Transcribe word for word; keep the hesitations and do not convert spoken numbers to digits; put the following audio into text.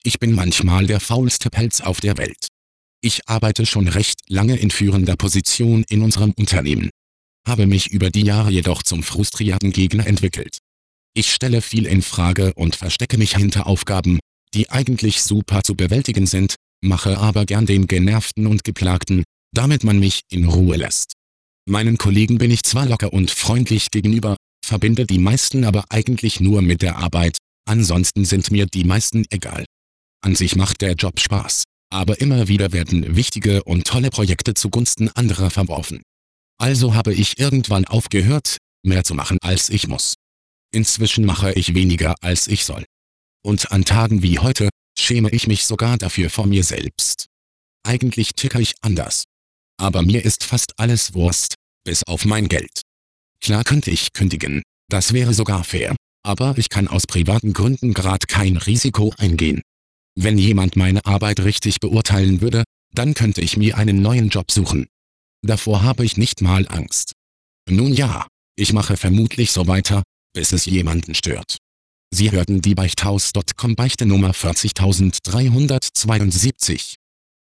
Ich bin manchmal der faulste Pelz auf der Welt. Ich arbeite schon recht lange in führender Position in unserem Unternehmen, habe mich über die Jahre jedoch zum frustrierten Gegner entwickelt. Ich stelle viel in Frage und verstecke mich hinter Aufgaben, die eigentlich super zu bewältigen sind, mache aber gern den Genervten und Geplagten, damit man mich in Ruhe lässt. Meinen Kollegen bin ich zwar locker und freundlich gegenüber, verbinde die meisten aber eigentlich nur mit der Arbeit, ansonsten sind mir die meisten egal. An sich macht der Job Spaß, aber immer wieder werden wichtige und tolle Projekte zugunsten anderer verworfen. Also habe ich irgendwann aufgehört, mehr zu machen als ich muss. Inzwischen mache ich weniger als ich soll. Und an Tagen wie heute, schäme ich mich sogar dafür vor mir selbst. Eigentlich ticke ich anders. Aber mir ist fast alles Wurst, bis auf mein Geld. Klar könnte ich kündigen, das wäre sogar fair, aber ich kann aus privaten Gründen gerade kein Risiko eingehen. Wenn jemand meine Arbeit richtig beurteilen würde, dann könnte ich mir einen neuen Job suchen. Davor habe ich nicht mal Angst. Nun ja, ich mache vermutlich so weiter, bis es jemanden stört. Sie hörten die Beichthaus Punkt com Beichte Nummer vierzigtausenddreihundertzweiundsiebzig.